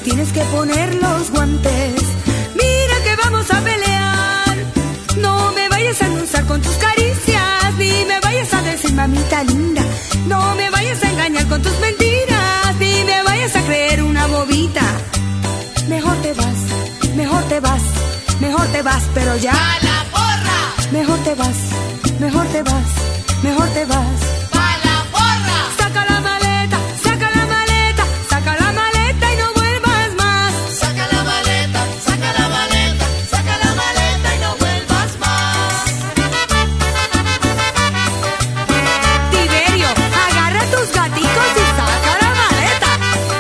tienes que poner los guantes. Mira que vamos a pelear. No me vayas a endulzar con tus caricias, ni me vayas a decir mamita linda. No me vayas a engañar con tus mentiras, ni me vayas a creer una bobita. Mejor te vas, mejor te vas, mejor te vas, pero ya. ¡A la porra! Mejor te vas, mejor te vas, mejor te vas. ¡A la porra! Saca la maleta, saca la maleta, saca la maleta y no vuelvas más. Saca la maleta, saca la maleta, saca la maleta y no vuelvas más. Tiberio, agarra tus gaticos y saca la maleta.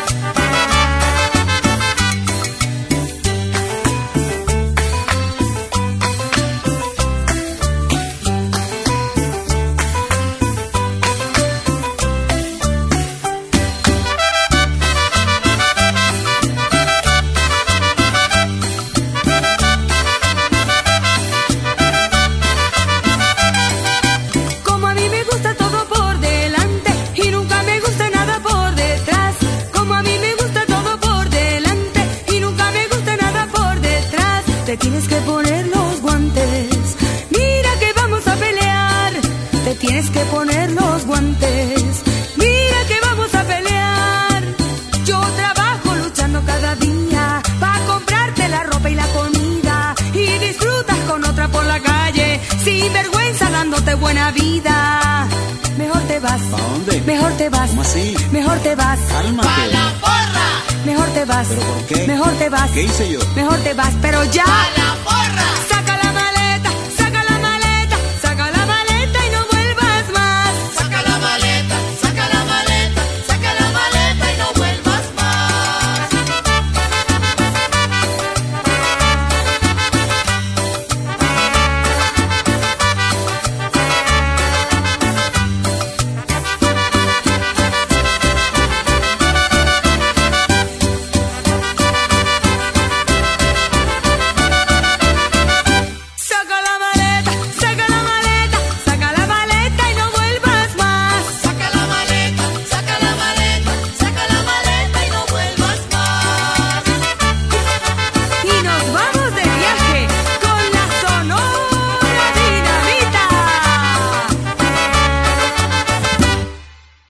Como a mí me gusta todo por delante y nunca me gusta nada por detrás. Como a mí me gusta todo por delante y nunca me gusta nada por detrás. Te tienes que poner los guantes. Mira que vamos a pelear. Te tienes que poner los guantes. Mira que vamos a pelear. Yo trabajo luchando cada día para comprarte la ropa y la comida, y disfrutas con otra por la calle sin vergüenza dándote buena vida. Mejor te vas. ¿Pa' dónde? Mejor te vas. ¿Cómo así? Mejor te vas. ¡A Cálmate. la porra! Mejor te vas. ¿Pero por qué? Mejor te vas. ¿Qué hice yo? Mejor te vas, pero ya. ¡A la porra!